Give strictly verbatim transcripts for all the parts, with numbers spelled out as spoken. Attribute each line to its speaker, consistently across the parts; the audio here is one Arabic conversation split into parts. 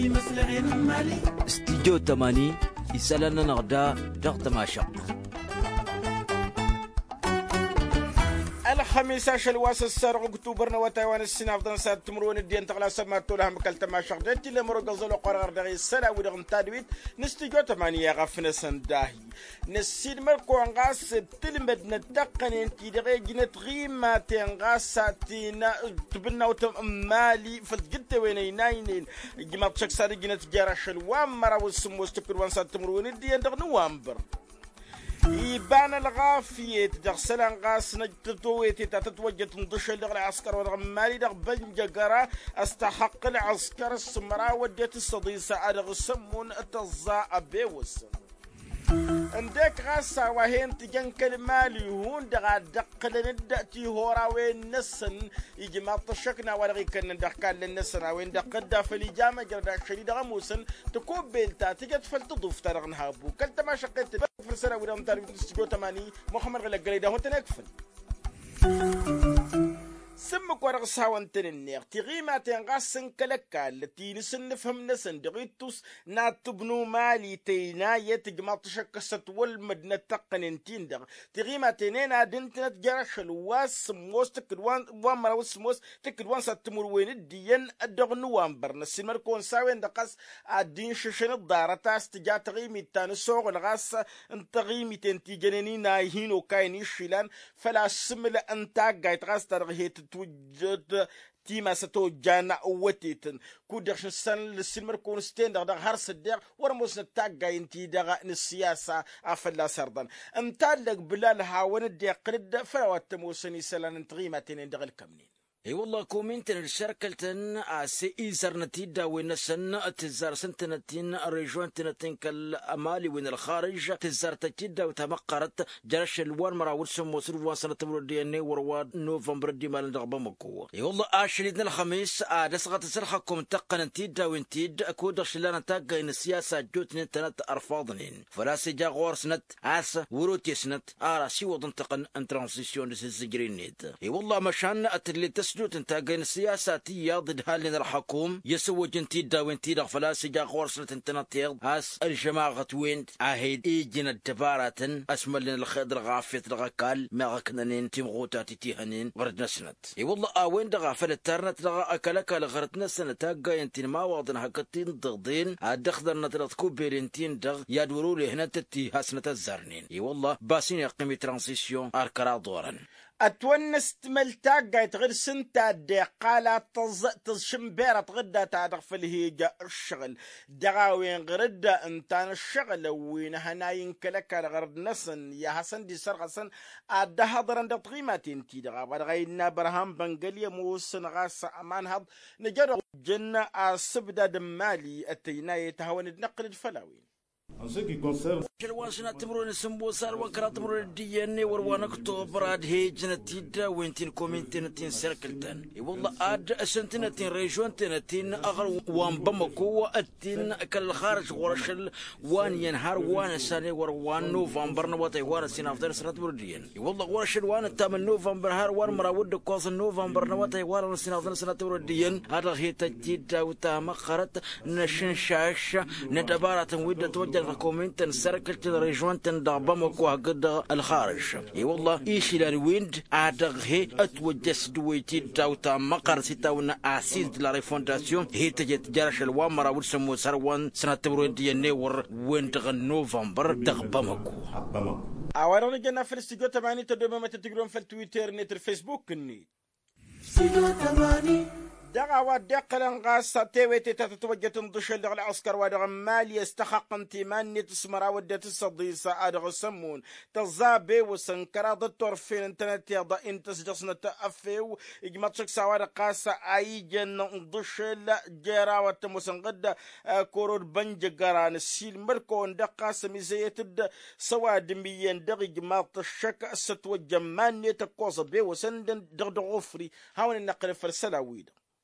Speaker 1: استديو تماني يسالنا نغدا دغ تماشق
Speaker 2: الخميس عشر واس السرق اكتوبر نوتاوان السنة افضل سنة تمرون الدين تغلا سماتو لها مكال تماشق ديتي لمرو قزلو قرار دغي السنة ودغن تادويت نستجو تمانية غفنا سنداهي نسيد مركو انغاس تلمد نتقن انتي دغي جنت غيما تنغاس ساتينا تبنا وتمالي فالجدة ويني ناينين جمع تشك سادي جنت جارش الوام مرا والسمو استكر وان سات تمرون الدين دغ نوامبر يبان الغافية تغسلن غاس نجتويتي تتوجه تنضش لغ العسكر ورغمالي دغ بنجقرا استحق العسكر السمرا وديت الصديسة أدغ سمون التزاء بيوسن عندك غاسا وهين تجن كلمالي هون دغا دقل ندأتي هورا وين نسن يجي ما طشكنا ولا غي كنا دقال للنسن وين دقدا في الإجامة جردا شديد غموسن تكوب بيلتا تجي تفل تضيف ترغن هابو كلت ما شقيت في السنة ولا متعرف تستجو تماني محمد غلا قريدا هون تنكفل سمك ورق ساوان تنينير تغيما تنغاسن كلكا التي نسن نفهم نسن دغيتوس ناتبنو مالي تينا يتجمع تشكست والمدنة تقنين تيندغ تغيما تنينا دنتنا تجرش الواس موس تكدوان وامرا وسموس تكدوان ساتمور وين الديان الدغ نوامبر نسن مركون ساوين دقاس الدين ششن الدارة تاس تجا تغيمي تانسوغ الغاس انتغيمي تنتي جنيني نايهين وكايني شيلان فلا سمل انتا قايت غاس ترغيت توجد تيما ستو جانا اوتيتن كودخش السن للسلمر كون ستين دغ دغ هرس الدغ ورموس نتاقا انتي دغ السياسة افلا سردان امتالك بلال هاون الدغ قرد فلوات موسني سلان انتغيمتين دغ الكمنين اي والله كومنتن الشركلتن اسي ايزرنتي داوين سن تزار سنتنتين ريجوان تنتين كالامالي وين الخارج تزار تجدا وتمقرت جرش الوان مراول سمو سلوان سنه دي ان ورواد نوفمبر دي مال دغبمكو اي والله اشريدنا الخميس ادسغت سرخكم تقن تيدا وين تيد اكو شلنا تاقا ان السياسه جوتن تنت ارفاضنين فلا سجا غور سنت اس وروتي سنت ارا سي وضن تقن ان ترانزيسيون دي سجرينيت اي والله مشان اتلي جوت انت جين السياساتية ضد هالين الحكوم يسوي جنتي داوين تي فلاسي جا غورسنة انتناتيغ هاس الجماعة وين عهد ايجينا الدبارة اسمى لنا الخضر غافية الغكال ما غكنانين تيمغوتاتي تيهنين غردنا سنت اي والله اوين دغا فلترنت دغا اكلك لغردنا سنة تاقا ينتين ما واضن هكتين ضغضين ادخضر نترتكو بيرنتين دغ يادورو لي هنا تتي هاسنة الزرنين اي والله باسين يقيمي ترانسيسيون اركرا دورا اتونس تملتاق قايت غير سنتا دي قالا تز تشمبيرة تغدا تعرف في الهيجة الشغل دغاوين غردا انتان الشغل وين هناين كلكا لغرد نسن يا حسن دي سرغسن ادا هضرن دا تغيماتين تي دغا ودغاينا برهام بنغليا موسن غاس امان هض نجر جنة السبدا دمالي اتينا يتهون نقل الفلاوين
Speaker 3: En ce qui concerne
Speaker 1: الواسنا تمرون سمبوسار وكرا تمرون الدي ان وروان اكتوبر اد هيجنا تيدا وينتين كومنتين تين سيركلتن اي والله اد اسنتين تين ريجون تين اغر وان بمكو اتين كل خارج ورشل وان ينهار وان سنه وروان نوفمبر نوتي وان سين افضل سنه بردين اي والله ورشل وان تام نوفمبر هار وان مراود كوز نوفمبر نوتي وان سين افضل سنه بردين هذا هي تجيدا وتام قرت نشن شاش ندبارات ود توجه كومنتين سيركل ريجوان تندعبمكو هقد الخارج اي والله ايش الويند ادغه اتوجس دويتي داوتا مقر ستاونا اسيد لا ريفونداسيون هي تجت جرش الوامرا ورسمو سروان سنه تبرون دي نور ويند نوفمبر دغبمكو
Speaker 2: اوارنا جنا في الاستوديو تمانية تدوم ما تتقرون في التويتر نت الفيسبوك ني
Speaker 4: استوديو تمانية
Speaker 2: دغا ودقلن غاسة تيويتي تتوجه تنضش لغ العسكر ودغ مالي استحق انتمان نتسمرا ودت الصديسة ادغ سمون تزابي وسنكرا دكتور فين انترنت يضا انتس جسنا تأفيو اجمتشك سوار قاسة ايجن نضش لجيرا وتمسنقد كورود بنجقران السيل مركون دقاسة ميزيت سواد ميين دغ اجمات الشك ستوجه مان نتقوص بي وسندن دغ دغفري هاون النقل فرسلا ويدا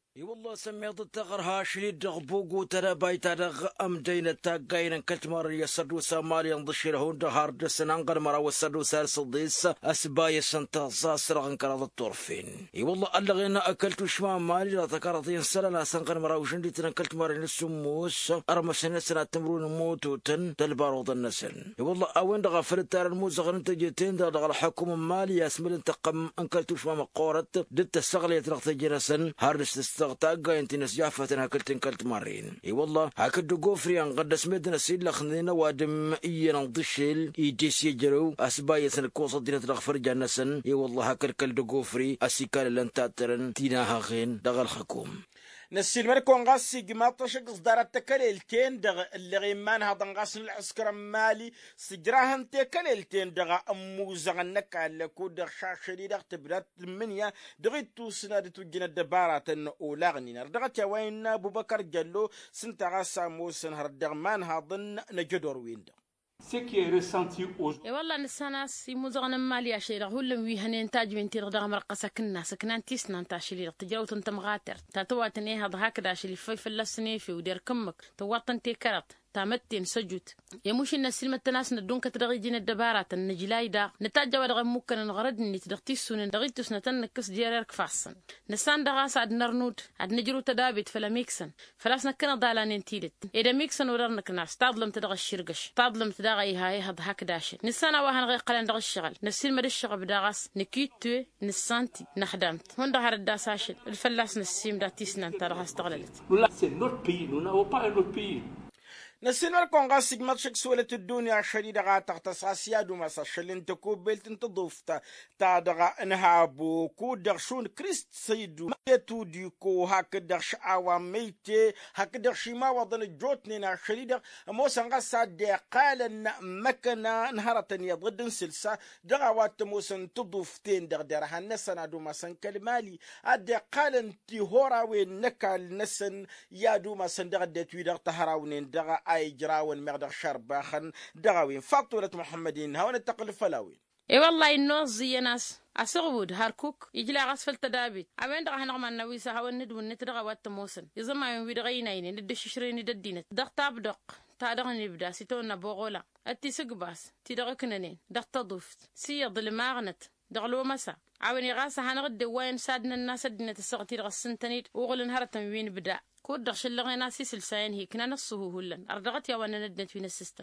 Speaker 1: اي والله سميت التغرها شريد دغبوق وترى بايت دغ ام دين تاقين كتمر يسد وسامال ينضشي له دهار دسن انقر مرا وسد وسار صديس اسباي سنت صاصر انقر الطرفين اي والله الغينا اكلت شمام مالي لا تكرتين سنه لا سنقر مرا وشندي تنكلت مر السموس ارمى سنه سنه تمرون موتوتن تلبارود النسن اي والله اوين دغ فرتار الموز انت جيتين دغ الحكومه مالي اسمل انت قم انكلت شمام قورت دت السغليه رخت جرسن هارس تاقا انت نسجافة هكلت انكلت مارين اي والله هكدو قوفري انقدس مدنا سيلا خنينا وادم اينا نضشل ايديس يجرو اسبايا سنكوصة دينا تغفر جانسن اي والله هكركل دو قوفري اسيكال لنتاترن تيناها غين دغل حكوم
Speaker 2: نسيل مركون غاسي قماطش قصدارات تكاليلتين دغ اللي غيمان هذا نغاس العسكر مالي سجراهن تكاليلتين دغ اموزغ النكا لكو دغ شاشري دغ تبرات المنيا دغ توسنا توجينا الدبارات الاغنينا دغ تاوين ابو بكر جلو سنت غاسا موسن هر دغ مان هاضن نجدور وين دغ
Speaker 3: Ce qui est ressenti aujourd'hui.
Speaker 5: Et voilà, السنة سيموزغنا مالي عشيرة هو اللي ويهن إنتاج من تير دغ مرقة سكننا سكنان تيسنا انتاشلي تجاوت انت مغاتر تاتوات نيها ضحك داشلي في فلسني في ودير كمك تواتن تيكرت تامتين سجود يموش الناس سلمة الناس ندون كترغي جين الدبارات النجلاي دا نتاجا ودغ ممكن نغرد ني تدغتيسو ندغيتوس نتنكس ديارك فاصن نسان دغاس عد نرنود عد نجرو تدابيت فلا ميكسن فلاس نكنا دالان تيلت اذا ميكسن ورنك ناس تظلم تدغ الشرقش تظلم تدغي هاي هاد هاك داش نسان واهن غي قلان دغ الشغل نسيل مد الشغل بدغاس نكيتو نسانتي نخدمت هون دغ الداساشل الفلاس نسيم داتيسنا انت دغ استغللت
Speaker 3: Là, c'est notre pays. Nous n'avons pas un autre pays.
Speaker 2: نسينا لكم غاسق ماتشك سولة الدنيا شديدة غا تختص سيادو مسا شلين تكوبلت انت ضفتا تادغا انهابو كو دغشون كريست سيدو ميتو ديكو هاك دغش عوام ميتي هاك دغشي ما وضن جوتنينا شديدة موسى غاسا دي قالن مكنا نهارتن يضد سلسا دغا وات موسى تضفتين دغ درها نسنا دو مسا كالمالي ادي قالن تي هورا وين نكال نسن يادو مسا دغ دتوي دغ تهراونين دغ اي جراون مغدغ شرباخن دغاوين فاطورة محمدين هون التقل فلاوين
Speaker 5: اي والله النوز زي ناس اسغود هاركوك يجلا غسفل تدابيت اوين دغ هنغما نويسا هون ندون نتدغ وات موسن يزما يوم ويدغينين ند ششرين ددينت دغ تاب دق تا دغ نبدا سيتونا بوغولا اتي سغباس تي دغ كننين دغ تضفت سي ضل ماغنت دغلو مسا عاوني غاسا هنغد وين سادنا الناس دنت السغتي دغ السنتنيت وغل نهرتن وين بدا كود دغش اللغينا سيسل ساين هي كنا نصه هلن أردغت يا وانا ندنت فين السيستم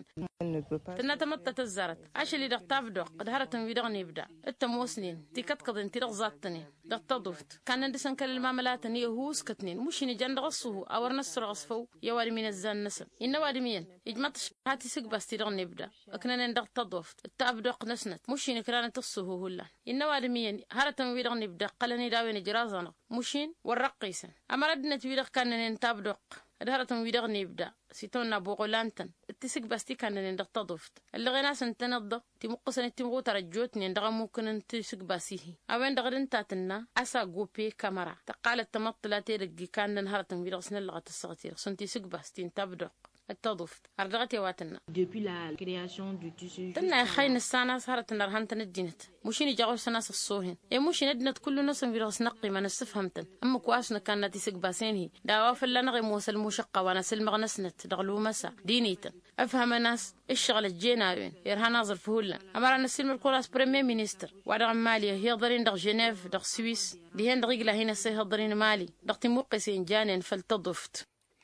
Speaker 5: تنا تمطت الزرت عاش اللي دغ تافدق دهرت ويدغ نبدا التموسنين تيكت قضن تيرغ زاتني دغ تضفت كان ندسن كل المعاملات ني هوس كتنين مش ني جند غصه اور نصر غصفو يا وادي من الزان نسب ان وادي مين اجمطش هاتي سق بس تيرغ نبدا كنا ندغ تضفت التافدق نسنت مش ني كران تصه هلن ان وادي مين هرت ويدغ نبدا قلني داوين جرازنا مشين والرقيسن اما ردنا ويدغ كان تابدق دهرتم ويدغ نبدا سيتونا بوغلانتن التسق بس كان ندغ تضفت اللي غناس نتنض تمقسن تمغو ترجوتني ندغ ممكن انتسق باسيه اوين دغ انتاتنا اسا غوبي كاميرا تقالت تمطلا تيرغي كان نهرتم ويدغ سن لغه الصغير سنتي سق بس تابدق التضفت أردغتي واتنا
Speaker 6: depuis la création du tissu
Speaker 5: تنا خاين السنة صارت نرهن تندينت مشيني جاو سناس الصوهن يا مشي ندنت كل ناس في رأس نقي ما نستفهمتن أما كواسنا كانت تسق باسينه دعوا في اللي نغي موسى المشقة وانا سلم غنسنت دغلو مسا دينيتا أفهم ناس الشغل الجينا وين يرها ناظر فهولا أمر نسلم الكولاس بريمير مينستر وعدغ ماليا هي ضرين دغ جنيف دغ سويس دهين دغيقلا هنا سيهضرين مالي دغ تموقسين جانين فلتضفت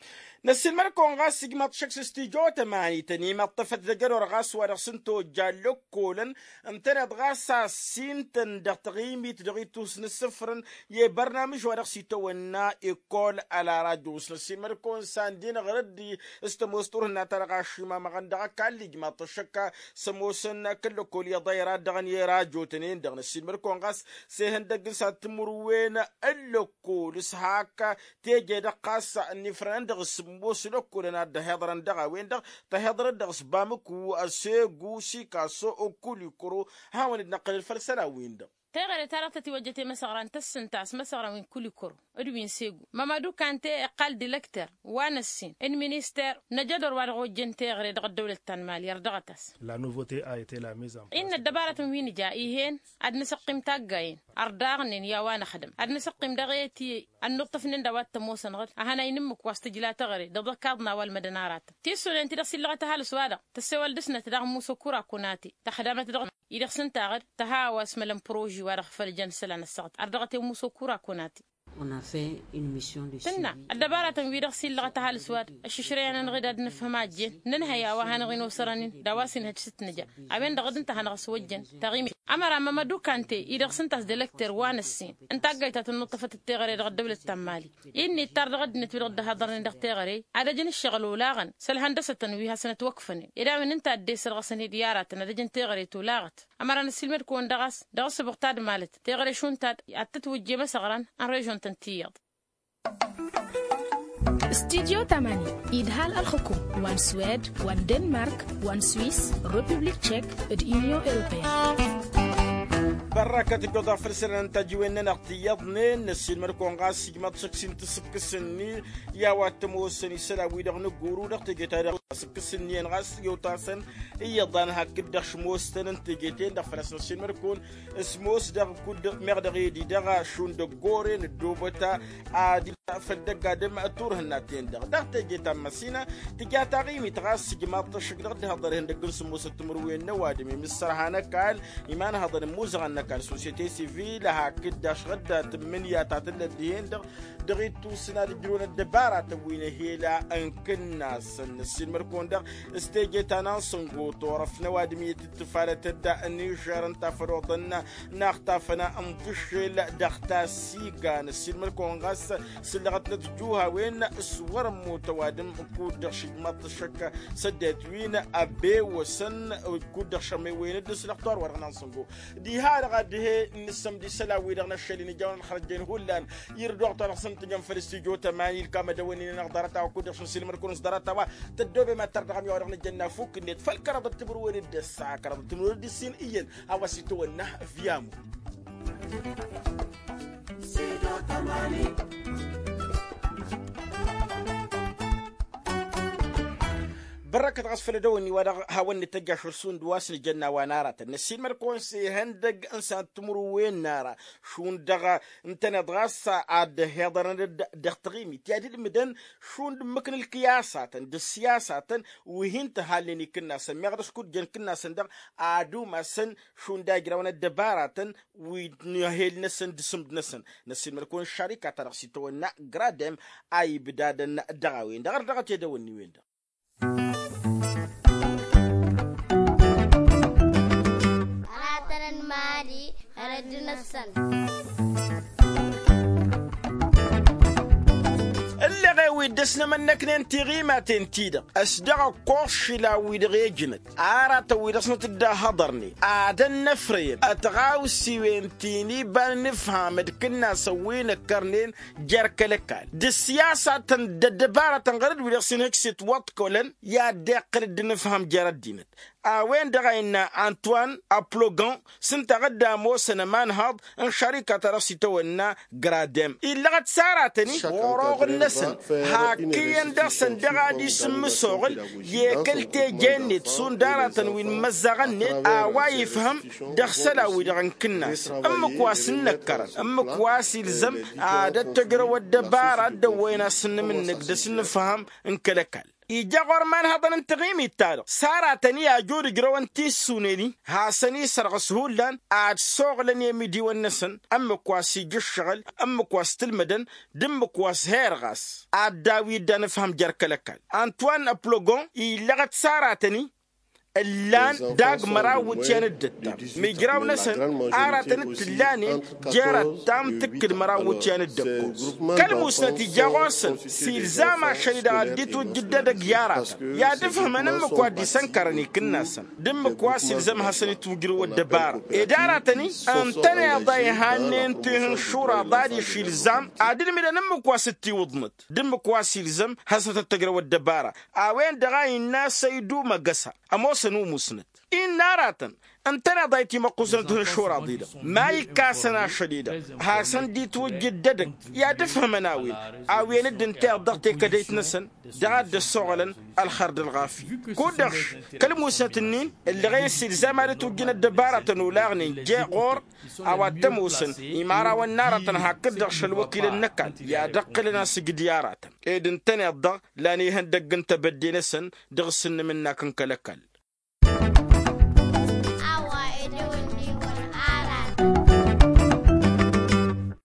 Speaker 2: نسل مركون غاس جمات شخص استيجو تماني تني ما طفت ذجر غاس ورسنتو جالو كولن انتنا غاسا سينتن دغ تغيمي تدغيتوس نسفرن ي برنامج ورسيتو ونا يقول على رادوس نسل مركون ساندين غردي استموستور هنا ترغاشي ما مغندغا كالي جمات شكا سموسن كل كل يضيرا دغن يراجو تنين دغ نسل مركون غاس سيهن دغ ساتمروين اللوكول سهاكا تيجي دقاس نفران دغ بوسلو كلنا دهضرن دغا وين دغ تهضر دغ سبامكو اسيغو سيكاسو او كولي كرو هاون نقل الفلسله وين دغ
Speaker 5: تغير ترى توجهتي مسغران تسنتاس مسغران من كل كور ادوين سيغو مامادو كانتي قال ديلكتر وانا السين ان مينيستر نجدر وارغو جنتي غير دغ الدوله التنمال يردغتاس
Speaker 7: لا نوفوتي a été la mise en place
Speaker 5: ان الدباره وين جايهن اد نسقم تاغاين ارداغنين يا وانا خدم اد نسقم دغيتي النقطه فنن دوات موسن غد انا ينمك واستجلا تغري دغ كادنا والمدنارات تيسو انت دسي لغتها السواده تسوال دسنه تدغ موسو كورا كوناتي تخدمت دغ إذا سنتاغر تهاوس ملم بروجي ورخ فلجن سلان السقط أردغتي موسو كورا كوناتي.
Speaker 6: On a fait une mission de
Speaker 5: تنا الدبارة تنبيرغ سيلغة تهال سواد الششريانا نغيد نفهمات جين ننهيا وهانغي نوسرانين دواسين هج ست نجا أبين دغد انت هنغس وجن تغيمي أمرا ممدو كانتي إذا سنتاس ديلكتر وان السين انت أقايتا تنطفة التغري دغد دولة التمالي إني تردغد نتبرغد هادرين دغ تغري على جن الشغل ولاغن سل هندسة تنويها سنة وقفني إذا من انت أدي سرغسني ديارات ندجن تغري تولاغت أمرا نسلمر كون دغس دغس بغتاد مالت تغري شون تاد أتتوجي مسغران أن ريجون تنتيض
Speaker 8: استديو تماني إدهال الحكوم وان سويد وان دنمارك وان سويس ريبوبليك تشيك اليونيون أوروبية
Speaker 2: بركة القضاء فرسنا تجوينا نقتيضني نسيل مركون غاس سيجمات سكسين تسكسني يا واتموسني سلاوي دغ نغورو دغ تيجيتا سكسني غاس يوتاسن يضان هكذا شموستن تيجيتين دغ فرسنا سيل مركون اسموس دغ كود مغدغي دي دغ شون دغ غورين دوبتا ادي فدغ قدم اتور هناتين دغ دغ تيجيتا مسينا تيجاتا غيمي تغاس سيجمات شكدغ دغ هندغ سموس تمروين نوادمي مسرحانا قال ايمان هضر موزغ كان سوسيتي سيفيل هكذا شغدا تمنيا تاعتل الدين دغيتو سنا ديرون الدبارة توين هيلا انكنا سن السين مركون دغ استيجيتانا سنغو طورف نوادمية التفالة تدا نيجر انتا فروضنا ناختافنا امكشل دغتا سيغان السين مركون غاس سلغتنا تجوها وين سور متوادم كود شجمات الشكا سدت وين ابي وسن كود شمي وين دسلختار ورغنا سنغو دي هذا غاد هي نسم دي سلاوي دغنا الشلي نجاون خرجين هولان يردو طرق سنت جنب في الاستوديو تماني الكام دويني نقدرتا وكود شنسيل مركون صدرتا تدوبي ما تردغم يورغ نجنا فوق نيت فالكرب تبروري الدسا كرب تبروري الدسين ايين اواسيتو ونه فيامو
Speaker 4: سيدو تماني
Speaker 2: بركة غسفل دوني ودا هاوني تجا شرسون دواسن الجنة ونارة نسين مركون سي هندق انسان تمرو وين نارة شون دغا انتنا دغاسا عاد هيضرن دغتغيمي تيادي المدن شون مكن القياسات د السياسات وهين تهاليني كنا سن مغرس كود جن كنا سن دغ عادو ما سن شون داغراون الدبارات ويهيل نسن دسم نسن نسين مركون شركة ترسيتو نا غرادم اي بدادن دغاوين دغر دغت يدوني وين دغ
Speaker 9: ماري أردنا السن
Speaker 2: اللي غاوي دسنا منك ننتغي ما تنتيدا أصدق قوش لا ويدغي جنت عارة ويدسنا تدا هضرني عادن نفرين أتغاو سيوينتيني بان نفهم كنا سوينا كرنين جارك لكال دي السياسة تندبارة تنغرد ويدسنا هكسيت وات كولن يا داقر نفهم جارد دينت أوين دغينا أنطوان أبلوغان سنتغدى موسنا مانهض ان شركة رسيتونا غرادم إلا غد سارتني وروغ النسن هاكيان دغسن دغادي سم سوغل يكلتي جنت سون دارة وين مزغني أواي يفهم دغسلا ويدغن كناس أم كواس نكرن أم كواس يلزم عادة تقرا والدبارة دوينا سن منك دسن فهم انكلكال إيجاغور مان هذا ننتغيمي التالو سارتني أجور جروان تيسونيني هاسني سرغسهول لان عاد سوغلن يمي ديوان نسن أم كواسي جشغل أم كواس تلمدن دم كواس هيرغاس عاد داوي دان فهم جركلكال أنطوان أبلوغون إيلاغت سارتني اللان داغ مراو تشان الدتا ميجراو نسن آراتن تلاني جارة تام تكد مراو تشان الدكو كالموسنتي جاغوسن سيلزاما شريدا ديتو جدا دق يارات يا دفهم نمكوا دي سنكرني كناسن دمكوا سيلزام حسني توجرو الدبار إدارتني أنتني أضاي هانين تهن شورا ضادي شيلزام عادل ميدا نمكوا ستي وضمت دمكوا سيلزام حسنة تجرو الدبارة أوين دغاي الناس سيدو مقصها أموس نو مسند إن ناراتن انتنا ضايتي مقوسة الشورى ضيدة ما يكاسنا شديدة هاسن دي توجد ددك يا تفهم ناويل عاوين الدنتاع ضغطي كديت نسن دعاد الصغلن الخرد الغافي كودخ كلمو سنتنين اللي غيسي زمالة توجين الدبارة نولاغني جاء غور او التموسن إمارة والنارة هكذا الوكيل النكال يا دقلنا سجديارات إذن تاني الضغ لاني هندق انت بدي نسن دغسن منك انكالكال